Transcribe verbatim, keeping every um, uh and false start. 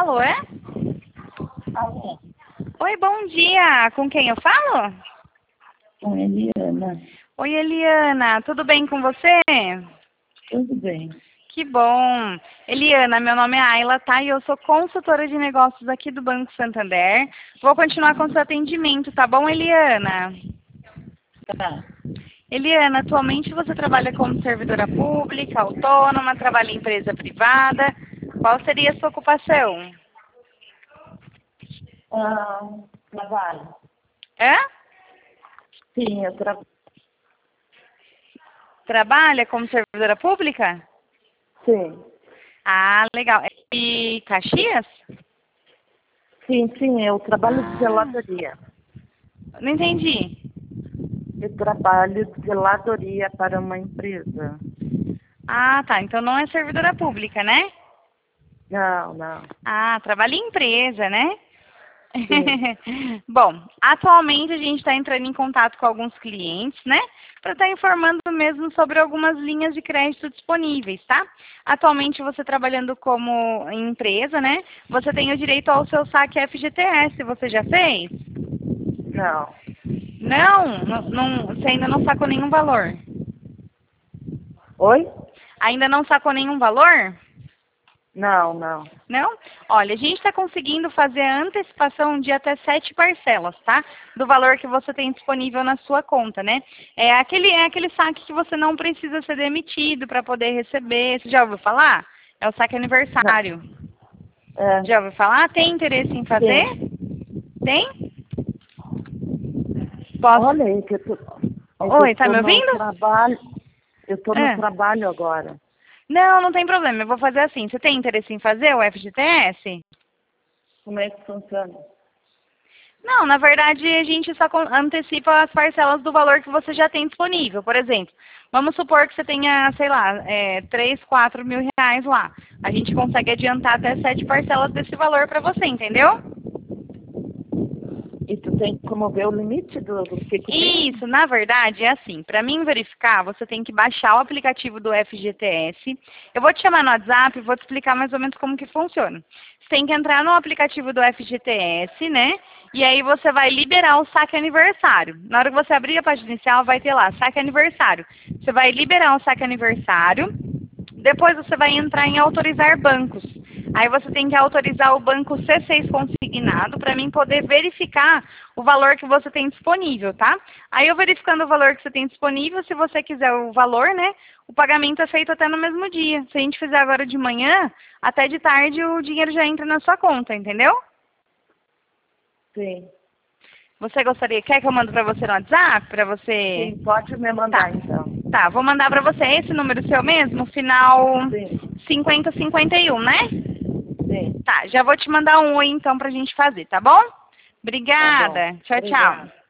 Alô, é? Alô, Oi, bom dia. Com quem eu falo? com Eliana. Oi, Eliana. Tudo bem com você? Tudo bem? Que bom. Eliana, meu nome é Ayla, tá? E eu sou consultora de negócios aqui do Banco Santander. Vou continuar com o seu atendimento, tá bom, Eliana? Tá. Eliana, atualmente você trabalha como servidora pública, autônoma, trabalha em empresa privada. Qual seria a sua ocupação? Ah, trabalho. Hã? Sim, eu trabalho. Trabalha como servidora pública? Sim. Ah, legal. E Caxias? Sim, sim, eu trabalho de Ah, zeladoria. não entendi. Eu trabalho de zeladoria para uma empresa. Ah, tá. Então não é servidora pública, né? Não, não. Ah, trabalha em empresa, né? Sim. Bom, atualmente a gente está entrando em contato com alguns clientes, né? Para estar informando mesmo sobre algumas linhas de crédito disponíveis, tá? Atualmente você trabalhando como empresa, né? Você tem o direito ao seu saque F G T S, você já fez? Não. Não, não, não, você ainda não sacou nenhum valor? Oi? Ainda não sacou nenhum valor? Não, não. Não? Olha, a gente está conseguindo fazer a antecipação de até sete parcelas, tá? Do valor que você tem disponível na sua conta, né? É aquele, é aquele saque que você não precisa ser demitido para poder receber. Você já ouviu falar? É o saque aniversário. É, Já ouviu falar? Tem interesse em fazer? sim. Tem? Posso? Olha, é que eu tô, é que eu Oi, tá tô me no ouvindo? trabalho. Eu tô no É. trabalho agora. Não, não tem problema. Eu vou fazer assim. Você tem interesse em fazer o F G T S? Como é que funciona? Não, na verdade a gente só con- antecipa as parcelas do valor que você já tem disponível. Por exemplo, vamos supor que você tenha, sei lá, é, três, quatro mil reais lá. A gente consegue adiantar até sete parcelas desse valor para você, entendeu? E tu tem como ver o limite do, do que que tem? Isso, na verdade, é assim. Para mim verificar, você tem que baixar o aplicativo do F G T S. Eu vou te chamar no WhatsApp e vou te explicar mais ou menos como que funciona. Você tem que entrar no aplicativo do F G T S, né? E aí você vai liberar o saque aniversário. Na hora que você abrir a página inicial, vai ter lá, saque aniversário. Você vai liberar o saque aniversário. Depois você vai entrar em autorizar bancos. Aí você tem que autorizar o banco C seis consignado para mim poder verificar o valor que você tem disponível, tá? Aí eu verificando o valor que você tem disponível, se você quiser o valor, né? O pagamento é feito até no mesmo dia. Se a gente fizer agora de manhã, até de tarde o dinheiro já entra na sua conta, entendeu? Sim. Você gostaria, quer que eu mando para você no WhatsApp? Para você... Sim, pode me Tá. mandar então. Tá, vou mandar para você esse número seu mesmo, final Sim, cinquenta cinquenta e um, né? sim. Tá, já vou te mandar um oi então pra gente fazer, tá bom? Tá bom. Obrigada. Tchau, tchau. Obrigada.